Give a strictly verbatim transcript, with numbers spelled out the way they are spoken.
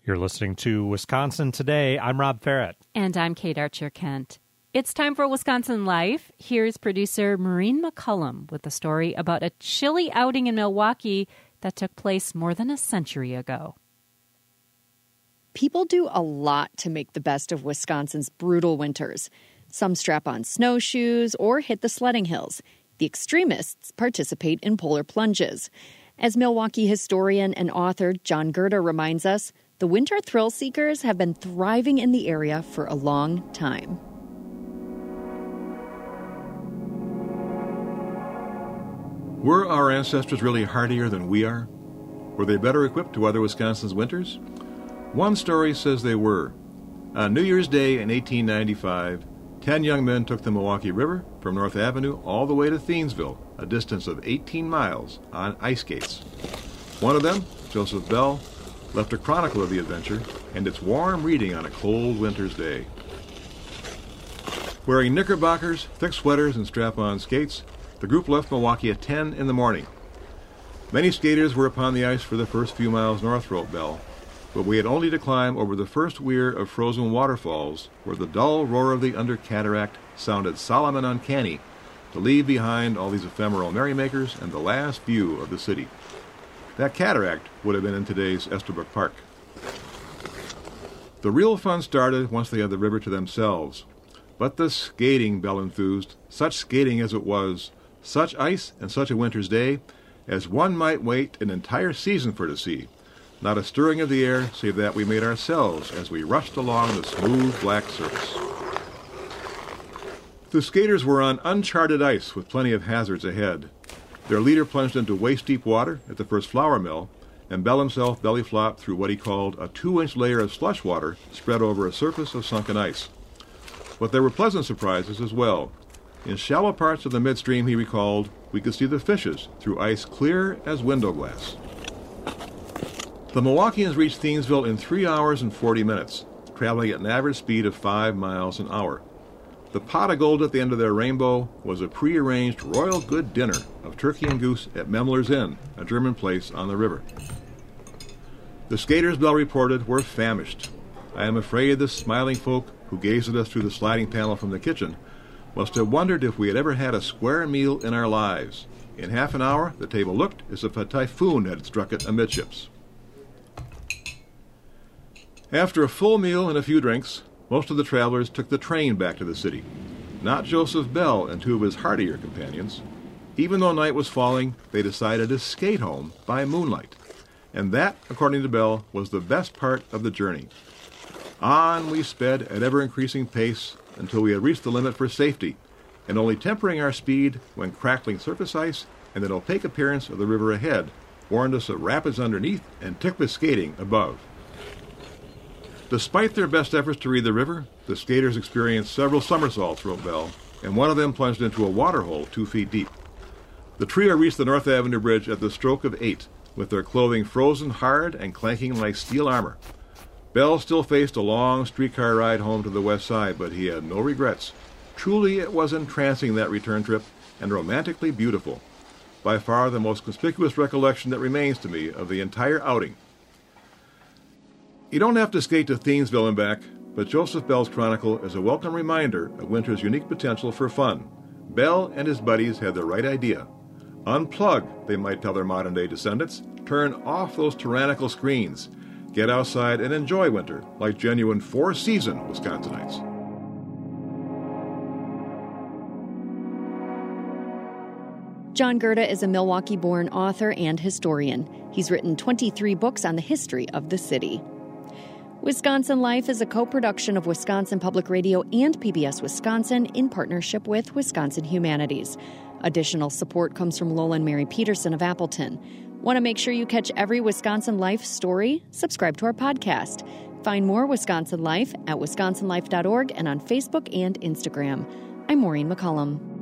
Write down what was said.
You're listening to Wisconsin Today. I'm Rob Farrett. And I'm Kate Archer-Kent. It's time for Wisconsin Life. Here's producer Maureen McCullum with a story about a chilly outing in Milwaukee that took place more than a century ago. People do a lot to make the best of Wisconsin's brutal winters. Some strap on snowshoes or hit the sledding hills. The extremists participate in polar plunges. As Milwaukee historian and author John Gerda reminds us, the winter thrill seekers have been thriving in the area for a long time. Were our ancestors really hardier than we are? Were they better equipped to weather Wisconsin's winters? One story says they were. On New Year's Day in eighteen ninety-five, ten young men took the Milwaukee River from North Avenue all the way to Thiensville, a distance of eighteen miles, on ice skates. One of them, Joseph Bell, left a chronicle of the adventure and its warm reading on a cold winter's day. Wearing knickerbockers, thick sweaters, and strap-on skates, the group left Milwaukee at ten in the morning. Many skaters were upon the ice for the first few miles north, wrote Bell, but we had only to climb over the first weir of frozen waterfalls where the dull roar of the under cataract sounded solemn and uncanny to leave behind all these ephemeral merrymakers and the last view of the city. That cataract would have been in today's Estabrook Park. The real fun started once they had the river to themselves. But the skating, Bell enthused, such skating as it was, such ice and such a winter's day, as one might wait an entire season for to see. Not a stirring of the air, save that we made ourselves as we rushed along the smooth black surface. The skaters were on uncharted ice with plenty of hazards ahead. Their leader plunged into waist-deep water at the first flour mill, and Bell himself belly-flopped through what he called a two-inch layer of slush water spread over a surface of sunken ice. But there were pleasant surprises as well. In shallow parts of the midstream, he recalled, we could see the fishes through ice clear as window glass. The Milwaukeeans reached Thiensville in three hours and forty minutes, traveling at an average speed of five miles an hour. The pot of gold at the end of their rainbow was a prearranged royal good dinner of turkey and goose at Memler's Inn, a German place on the river. The skaters, Bell reported, were famished. I am afraid the smiling folk who gazed at us through the sliding panel from the kitchen must have wondered if we had ever had a square meal in our lives. In half an hour, the table looked as if a typhoon had struck it amidships. After a full meal and a few drinks, most of the travelers took the train back to the city. Not Joseph Bell and two of his hardier companions. Even though night was falling, they decided to skate home by moonlight. And that, according to Bell, was the best part of the journey. On we sped at ever-increasing pace until we had reached the limit for safety, and only tempering our speed when crackling surface ice and an opaque appearance of the river ahead warned us of rapids underneath and ticklish skating above. Despite their best efforts to read the river, the skaters experienced several somersaults, wrote Bell, and one of them plunged into a water hole two feet deep. The trio reached the North Avenue Bridge at the stroke of eight, with their clothing frozen hard and clanking like steel armor. Bell still faced a long streetcar ride home to the west side, but he had no regrets. Truly it was entrancing, that return trip, and romantically beautiful. By far the most conspicuous recollection that remains to me of the entire outing. You don't have to skate to Thiensville and back, but Joseph Bell's chronicle is a welcome reminder of winter's unique potential for fun. Bell and his buddies had the right idea. Unplug, they might tell their modern-day descendants. Turn off those tyrannical screens. Get outside and enjoy winter like genuine four-season Wisconsinites. John Gerda is a Milwaukee-born author and historian. He's written twenty-three books on the history of the city. Wisconsin Life is a co-production of Wisconsin Public Radio and P B S Wisconsin in partnership with Wisconsin Humanities. Additional support comes from Lola and Mary Peterson of Appleton. Want to make sure you catch every Wisconsin Life story? Subscribe to our podcast. Find more Wisconsin Life at wisconsin life dot org and on Facebook and Instagram. I'm Maureen McCullum.